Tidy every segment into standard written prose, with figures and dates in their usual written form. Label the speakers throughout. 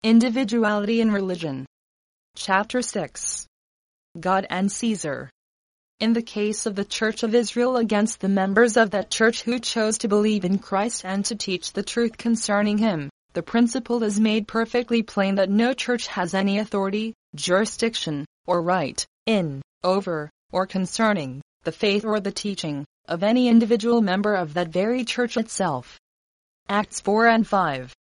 Speaker 1: Individuality in Religion. Chapter 6. God and Caesar. In the case of the Church of Israel against the members of that church who chose to believe in Christ and to teach the truth concerning him, the principle is made perfectly plain that no church has any authority, jurisdiction, or right, in, over, or concerning, the faith or the teaching, of any individual member of that very church itself. Acts 4 and 5.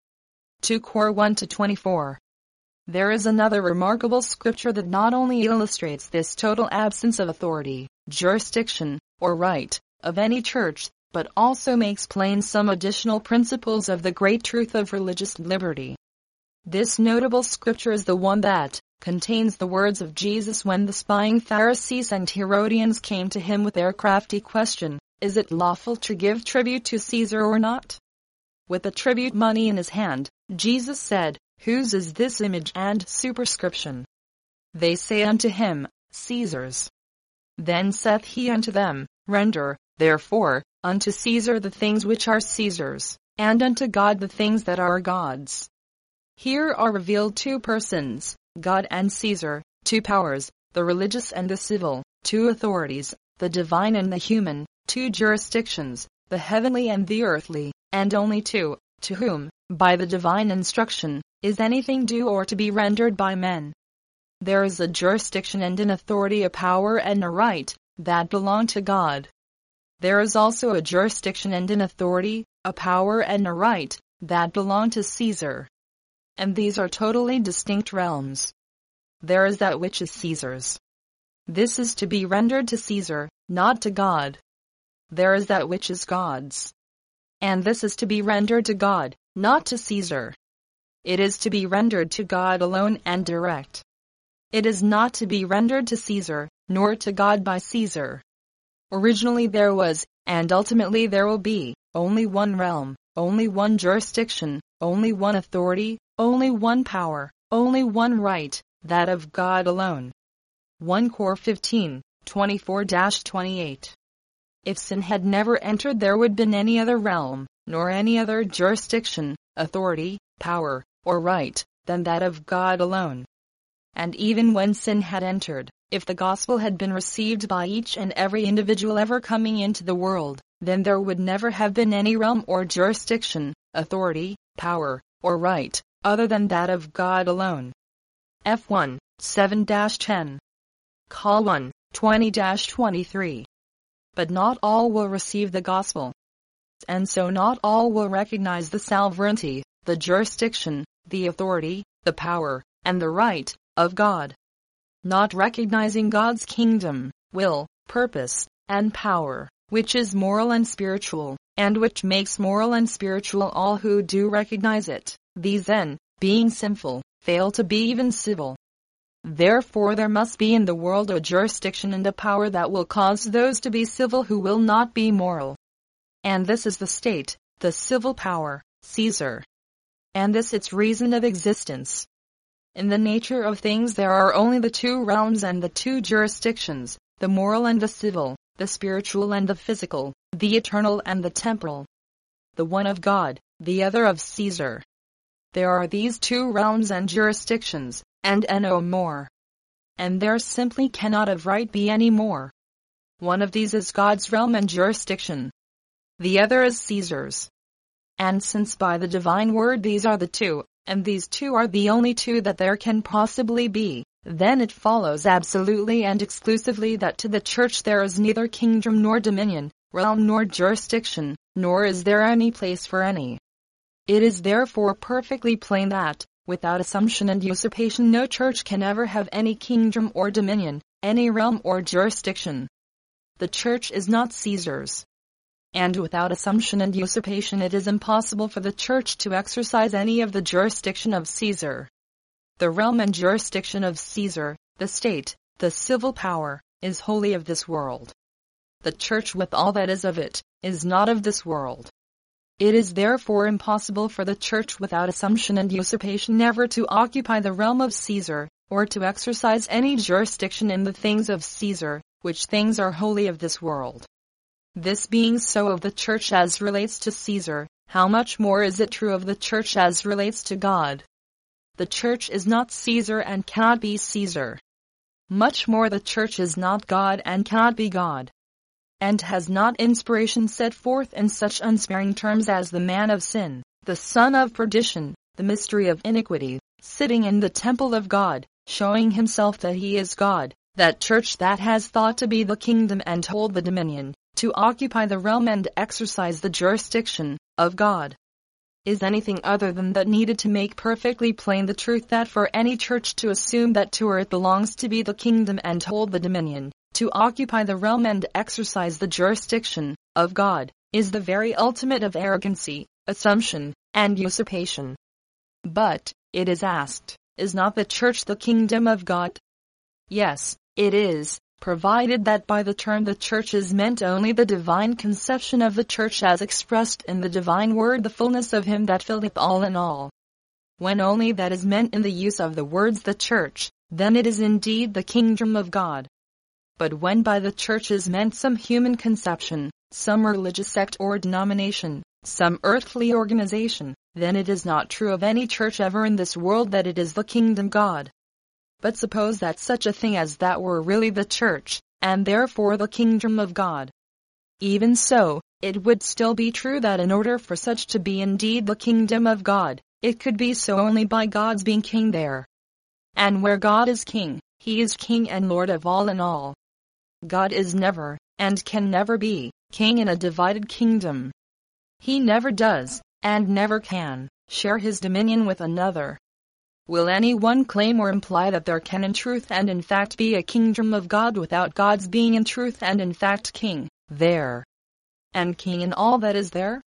Speaker 1: 2 Cor 1-24. There is another remarkable scripture that not only illustrates this total absence of authority, jurisdiction, or right, of any church, but also makes plain some additional principles of the great truth of religious liberty. This notable scripture is the one that contains the words of Jesus when the spying Pharisees and Herodians came to him with their crafty question, "Is it lawful to give tribute to Caesar or not?" With the tribute money in his hand, Jesus said, "Whose is this image and superscription?" They say unto him, "Caesar's." Then saith he unto them, "Render, therefore, unto Caesar the things which are Caesar's, and unto God the things that are God's." Here are revealed two persons, God and Caesar, two powers, the religious and the civil, two authorities, the divine and the human, two jurisdictions, the heavenly and the earthly, and only two, to whom, by the divine instruction, is anything due or to be rendered by men. There is a jurisdiction and an authority, a power and a right, that belong to God. There is also a jurisdiction and an authority, a power and a right, that belong to Caesar. And these are totally distinct realms. There is that which is Caesar's. This is to be rendered to Caesar, not to God. There is that which is God's. And this is to be rendered to God, not to Caesar. It is to be rendered to God alone and direct. It is not to be rendered to Caesar, nor to God by Caesar. Originally there was, and ultimately there will be, only one realm, only one jurisdiction, only one authority, only one power, only one right, that of God alone. 1 Cor 15, 24-28. If sin had never entered, there would been any other realm, nor any other jurisdiction, authority, power, or right, than that of God alone. And even when sin had entered, if the gospel had been received by each and every individual ever coming into the world, then there would never have been any realm or jurisdiction, authority, power, or right, other than that of God alone. F1, 7-10. Col 1, 20-23. But not all will receive the gospel. And so not all will recognize the sovereignty, the jurisdiction, the authority, the power, and the right, of God. Not recognizing God's kingdom, will, purpose, and power, which is moral and spiritual, and which makes moral and spiritual all who do recognize it, these then, being sinful, fail to be even civil. Therefore there must be in the world a jurisdiction and a power that will cause those to be civil who will not be moral. And this is the state, the civil power, Caesar. And this its reason of existence. In the nature of things there are only the two realms and the two jurisdictions, the moral and the civil, the spiritual and the physical, the eternal and the temporal. The one of God, the other of Caesar. There are these two realms and jurisdictions, and no more. And there simply cannot of right be any more. One of these is God's realm and jurisdiction. The other is Caesar's. And since by the divine word these are the two, and these two are the only two that there can possibly be, then it follows absolutely and exclusively that to the church there is neither kingdom nor dominion, realm nor jurisdiction, nor is there any place for any. It is therefore perfectly plain that, without assumption and usurpation, no church can ever have any kingdom or dominion, any realm or jurisdiction. The church is not Caesar's. And without assumption and usurpation it is impossible for the church to exercise any of the jurisdiction of Caesar. The realm and jurisdiction of Caesar, the state, the civil power, is wholly of this world. The church with all that is of it, is not of this world. It is therefore impossible for the church without assumption and usurpation never to occupy the realm of Caesar, or to exercise any jurisdiction in the things of Caesar, which things are wholly of this world. This being so of the church as relates to Caesar, how much more is it true of the church as relates to God? the Church is not Caesar and cannot be Caesar. Much more, the Church is not God and cannot be God. And has not inspiration set forth in such unsparing terms as the man of sin, the son of perdition, the mystery of iniquity, sitting in the temple of God, showing himself that he is God, that Church that has thought to be the kingdom and hold the dominion, to occupy the realm and exercise the jurisdiction of God, is anything other than that needed to make perfectly plain the truth that for any church to assume that to her it belongs to be the kingdom and hold the dominion, to occupy the realm and exercise the jurisdiction of God, is the very ultimate of arrogancy, assumption, and usurpation. But, it is asked, is not the Church the kingdom of God? Yes, it is, provided that by the term the Church is meant only the divine conception of the Church as expressed in the divine word, the fullness of him that filleth all in all. When only that is meant in the use of the words the Church, then it is indeed the kingdom of God. But when by the Church is meant some human conception, some religious sect or denomination, some earthly organization, then it is not true of any church ever in this world that it is the kingdom God. But suppose that such a thing as that were really the Church, and therefore the kingdom of God. Even so, it would still be true that in order for such to be indeed the kingdom of God, it could be so only by God's being king there. And where God is king, he is king and Lord of all in all. God is never, and can never be, king in a divided kingdom. He never does, and never can, share his dominion with another. Will anyone claim or imply that there can in truth and in fact be a kingdom of God without God's being in truth and in fact king there, and king in all that is there?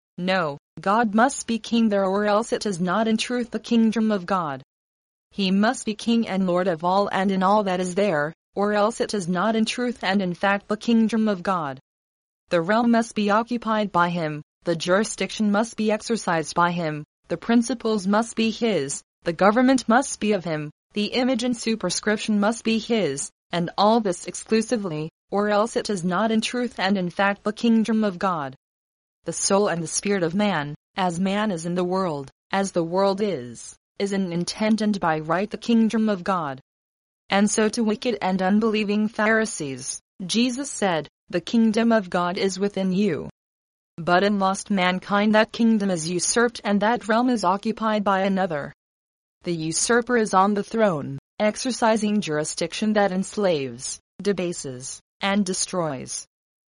Speaker 1: No, God must be king there, or else it is not in truth the kingdom of God. He must be king and Lord of all and in all that is there, or else it is not in truth and in fact the kingdom of God. The realm must be occupied by him, the jurisdiction must be exercised by him, the principles must be his, the government must be of him, the image and superscription must be his, and all this exclusively, or else it is not in truth and in fact the kingdom of God. The soul and the spirit of man, as man is in the world, as the world is in intent and by right the kingdom of God. And so to wicked and unbelieving Pharisees, Jesus said, the kingdom of God is within you. But in lost mankind that kingdom is usurped and that realm is occupied by another. The usurper is on the throne, exercising jurisdiction that enslaves, debases, and destroys.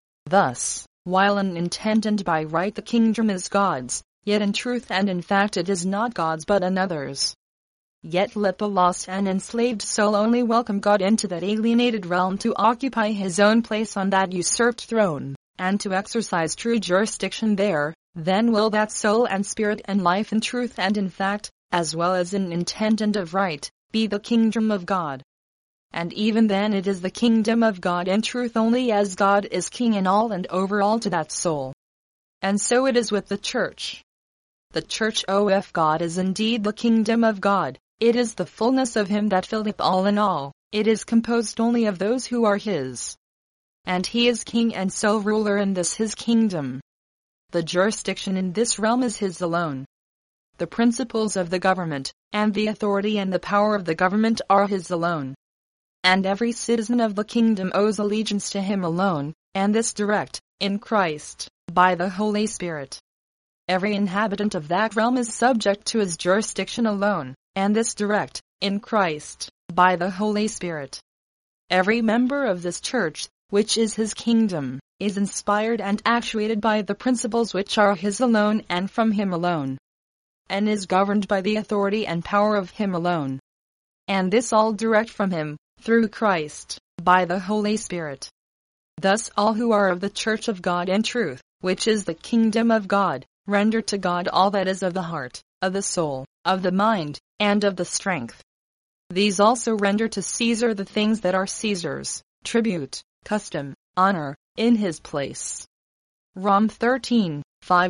Speaker 1: Thus, while in intent and by right the kingdom is God's, yet in truth and in fact it is not God's but another's. Yet let the lost and enslaved soul only welcome God into that alienated realm to occupy his own place on that usurped throne, and to exercise true jurisdiction there, then will that soul and spirit and life in truth and in fact, as well as in intent and of right, be the kingdom of God. And even then it is the kingdom of God in truth only as God is king in all and over all to that soul. And so it is with the Church. The Church, if God is indeed the kingdom of God, it is the fullness of him that filleth all in all, it is composed only of those who are his. And he is king and sole ruler in this his kingdom. The jurisdiction in this realm is his alone. The principles of the government, and the authority and the power of the government are his alone. And every citizen of the kingdom owes allegiance to him alone, and this direct, in Christ, by the Holy Spirit. Every inhabitant of that realm is subject to his jurisdiction alone, and this direct, in Christ, by the Holy Spirit. Every member of this Church, which is his kingdom, is inspired and actuated by the principles which are his alone and from him alone, and is governed by the authority and power of him alone. And this all direct from him, through Christ, by the Holy Spirit. Thus all who are of the Church of God in truth, which is the kingdom of God, render to God all that is of the heart, of the soul, of the mind, and of the strength. These also render to Caesar the things that are Caesar's, tribute, custom, honor, in his place. Rom 13,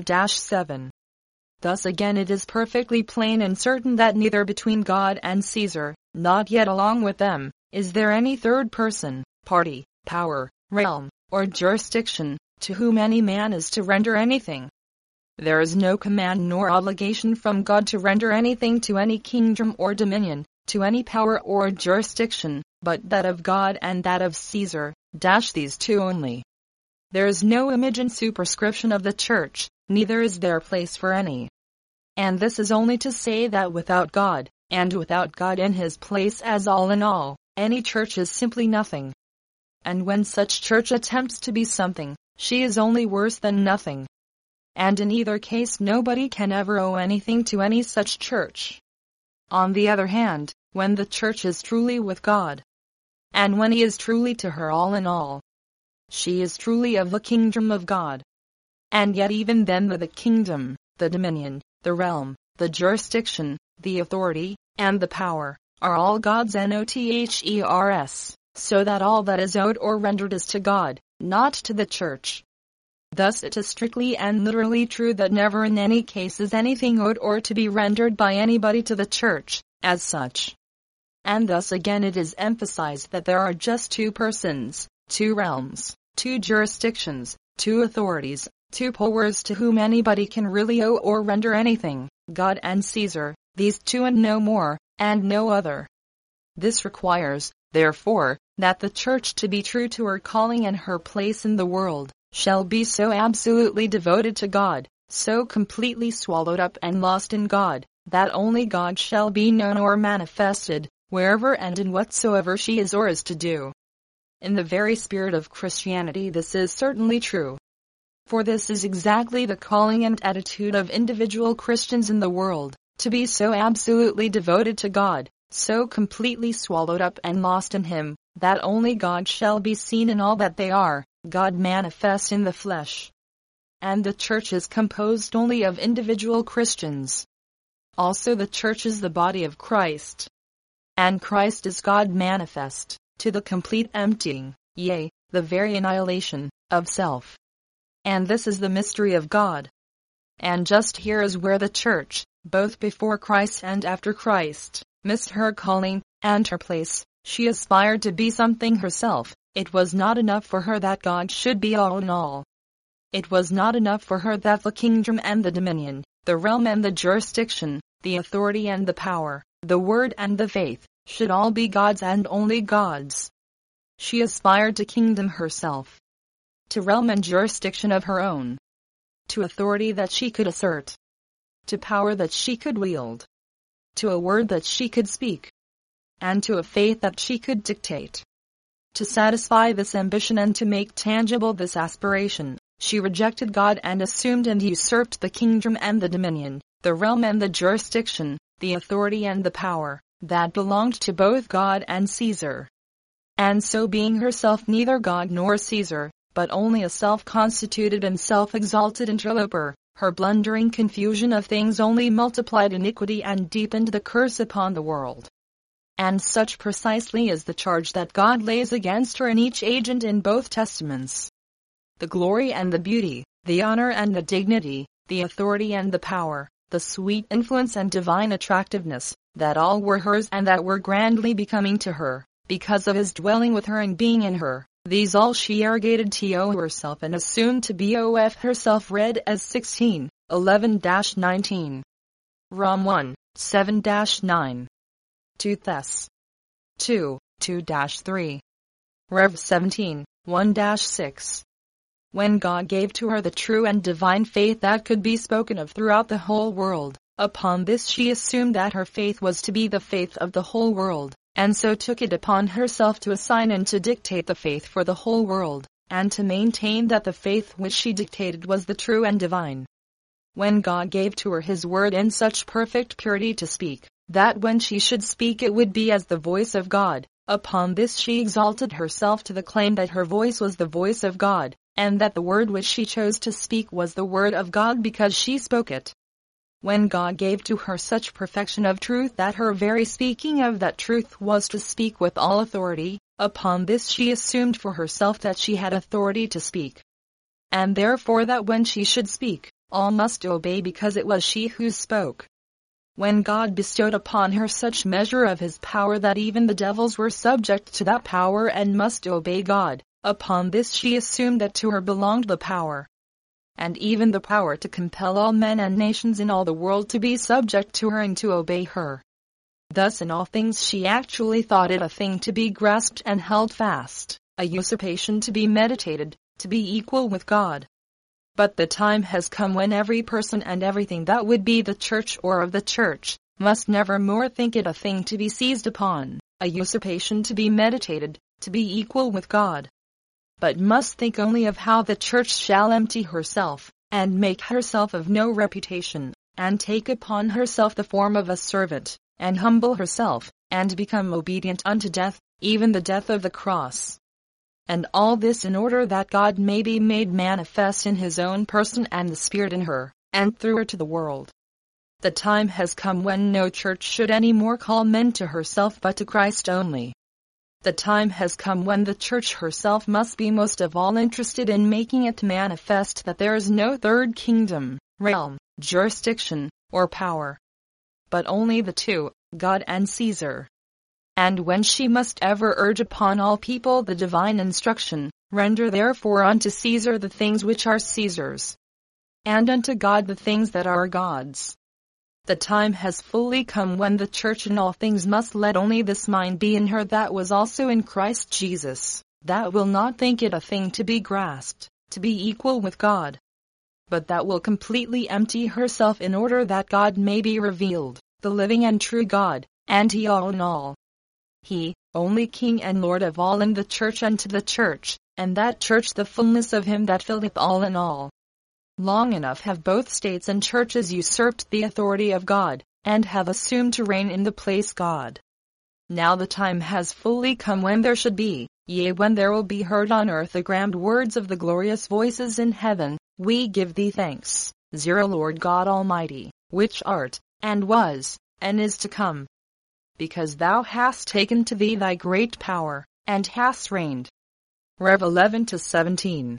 Speaker 1: 5-7. Thus again it is perfectly plain and certain that neither between God and Caesar, not yet along with them, is there any third person, party, power, realm, or jurisdiction, to whom any man is to render anything. There is no command nor obligation from God to render anything to any kingdom or dominion, to any power or jurisdiction, but that of God and that of Caesar, these two only. There is no image and superscription of the church, neither is there place for any. And this is only to say that without God, and without God in his place as all in all, any church is simply nothing. And when such church attempts to be something, she is only worse than nothing. And in either case nobody can ever owe anything to any such church. On the other hand, when the church is truly with God, and when he is truly to her all in all, she is truly of the kingdom of God. And yet even then the kingdom, the dominion, the realm, the jurisdiction, the authority, and the power, are all God's nothers, so that all that is owed or rendered is to God, not to the church. Thus it is strictly and literally true that never in any case is anything owed or to be rendered by anybody to the church, as such. And thus again it is emphasized that there are just two persons, two realms, two jurisdictions, two authorities, two powers to whom anybody can really owe or render anything, God and Caesar, these two and no more, and no other. This requires, therefore, that the church, to be true to her calling and her place in the world, shall be so absolutely devoted to God, so completely swallowed up and lost in God, that only God shall be known or manifested, wherever and in whatsoever she is or is to do. In the very spirit of Christianity this is certainly true. For this is exactly the calling and attitude of individual Christians in the world, to be so absolutely devoted to God, so completely swallowed up and lost in him, that only God shall be seen in all that they are, God manifest in the flesh. And the church is composed only of individual Christians. Also the church is the body of Christ. And Christ is God manifest, to the complete emptying, yea, the very annihilation, of self. And this is the mystery of God. And just here is where the church, both before Christ and after Christ, missed her calling, and her place. She aspired to be something herself. It was not enough for her that God should be all in all. It was not enough for her that the kingdom and the dominion, the realm and the jurisdiction, the authority and the power, the word and the faith, should all be God's and only God's. She aspired to kingdom herself, to realm and jurisdiction of her own, to authority that she could assert, to power that she could wield, to a word that she could speak, and to a faith that she could dictate. To satisfy this ambition and to make tangible this aspiration, she rejected God and assumed and usurped the kingdom and the dominion, the realm and the jurisdiction, the authority and the power, that belonged to both God and Caesar. And so being herself neither God nor Caesar, but only a self-constituted and self-exalted interloper, her blundering confusion of things only multiplied iniquity and deepened the curse upon the world. And such precisely is the charge that God lays against her in each age and in both testaments. The glory and the beauty, the honor and the dignity, the authority and the power, the sweet influence and divine attractiveness, that all were hers and that were grandly becoming to her, because of his dwelling with her and being in her, these all she arrogated to herself and assumed to be of herself, read as 16:11-19. Rom 1, 7-9. 2 Thess. 2, 2-3. Rev 17, 1-6. When God gave to her the true and divine faith that could be spoken of throughout the whole world, upon this she assumed that her faith was to be the faith of the whole world, and so took it upon herself to assign and to dictate the faith for the whole world, and to maintain that the faith which she dictated was the true and divine. When God gave to her his word in such perfect purity to speak, that when she should speak it would be as the voice of God, upon this she exalted herself to the claim that her voice was the voice of God, and that the word which she chose to speak was the word of God because she spoke it. When God gave to her such perfection of truth that her very speaking of that truth was to speak with all authority, upon this she assumed for herself that she had authority to speak, and therefore that when she should speak, all must obey because it was she who spoke. When God bestowed upon her such measure of his power that even the devils were subject to that power and must obey God, upon this she assumed that to her belonged the power. and even the power to compel all men and nations in all the world to be subject to her and to obey her. Thus in all things she actually thought it a thing to be grasped and held fast, a usurpation to be meditated, to be equal with God. But the time has come when every person and everything that would be the church or of the church must never more think it a thing to be seized upon, a usurpation to be meditated, to be equal with God, but must think only of how the church shall empty herself, and make herself of no reputation, and take upon herself the form of a servant, and humble herself, and become obedient unto death, even the death of the cross. And all this in order that God may be made manifest in his own person and the Spirit in her, and through her to the world. The time has come when no church should any more call men to herself but to Christ only. The time has come when the church herself must be most of all interested in making it manifest that there is no third kingdom, realm, jurisdiction, or power, but only the two, God and Caesar. And when she must ever urge upon all people the divine instruction, render therefore unto Caesar the things which are Caesar's, and unto God the things that are God's. The time has fully come when the church in all things must let only this mind be in her that was also in Christ Jesus, that will not think it a thing to be grasped, to be equal with God, but that will completely empty herself in order that God may be revealed, the living and true God, and He all in all. He, only King and Lord of all in the church and to the church, and that church the fullness of Him that filleth all in all. Long enough have both states and churches usurped the authority of God, and have assumed to reign in the place God. Now the time has fully come when there should be, yea, when there will be heard on earth the grand words of the glorious voices in heaven, We give thee thanks, Lord God Almighty, which art, and was, and is to come. Because thou hast taken to thee thy great power, and hast reigned. Rev 11-17.